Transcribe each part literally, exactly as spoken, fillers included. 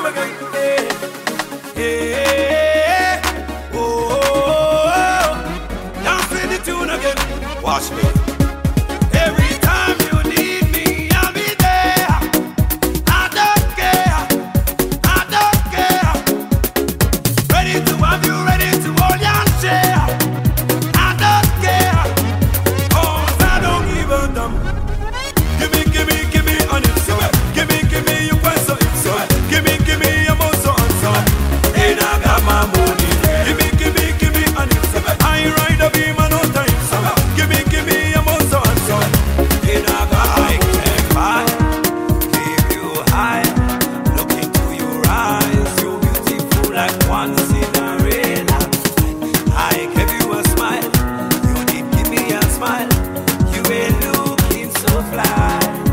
again. Hey, hey, oh, oh, oh. Dancing the tune again. Watch me. Every time you need me, I'll be there. I don't care, I don't care. Ready to have you, ready to hold your share. I don't care, 'cause I don't give a damn. Give me, give me, give me on it, so give me, give me your price, so it's so give me, give me your most so on so. And I got my money. Give me, give me, give me on it, so I ride a beam and no time, so give me, give me your most so on so. And I got I can buy, keep you high, look into your eyes, you're beautiful like one Cinderella. I give you a smile, you did give me a smile, you ain't looking so fly.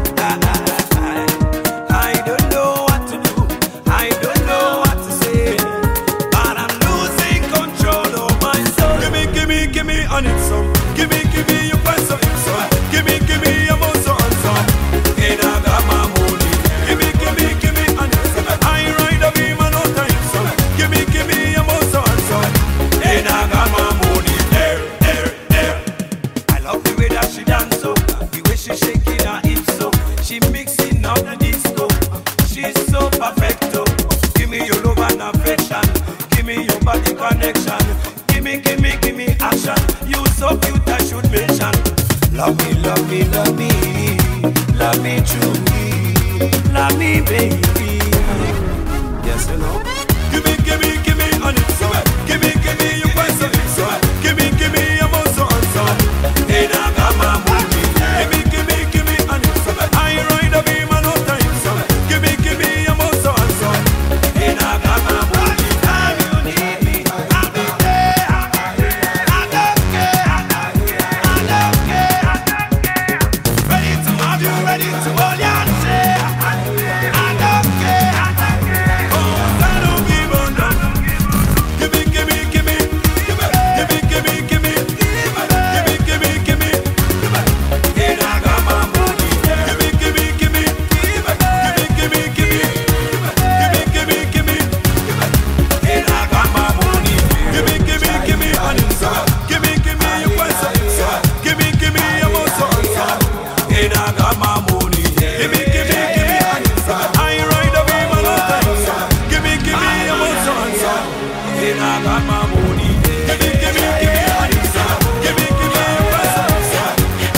I don't know what to do, I don't know what to say, but I'm losing control of my soul. Give me, give me, give me on it some. Give me, give me your price of it some. Give me, give me your most on some. And I got my money. Give me, give me, give me on it some. I ride a beam and no time some. Give me, give me your most on some. And I got my money. There, there, there. I love the way that she dance so, the way she shaking her hips so, she mixing up the disco. She's so perfecto. Give me your love and affection. Give me your body connection. Give me, give me, give me action. You so cute I should mention. Love me, love me, love me, love me truly, love me baby. Yes you know. Give me, give me, give me on it so. Give me, give me your price of it so. Give me, give me your most on so. And I got my money. Give me, give me, give me on it so. I ride a beam and no time so. Give me, give me your most on so. And I got my money. Time you need me, I'll be there. I don't care, I don't care. Ready to have you, ready to hold your share. I don't care, 'cause I don't give a damn. Give me, give me, give me, give me, give me, give me, give me, give me, give me, give me. And I got my money. Give me, give me, give me, give me, give me, give me, give me, give me, give me. And I got my money. Give me, give me, give me on it, sir. Give me, give me your price of it, sir. Give me, give me your most on it, sir. And I got my money. Give me, give me, give me on it, sir. I ride a beam and no time, sir. Give me, give me your most on it, sir. And I got my money. Give me, give me, give me on it, sir. Give me, give me your price of it, sir.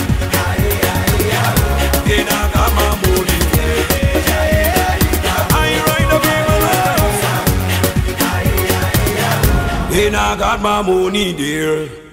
And I got my money. I ride a beam and no time, sir. And I got my money there.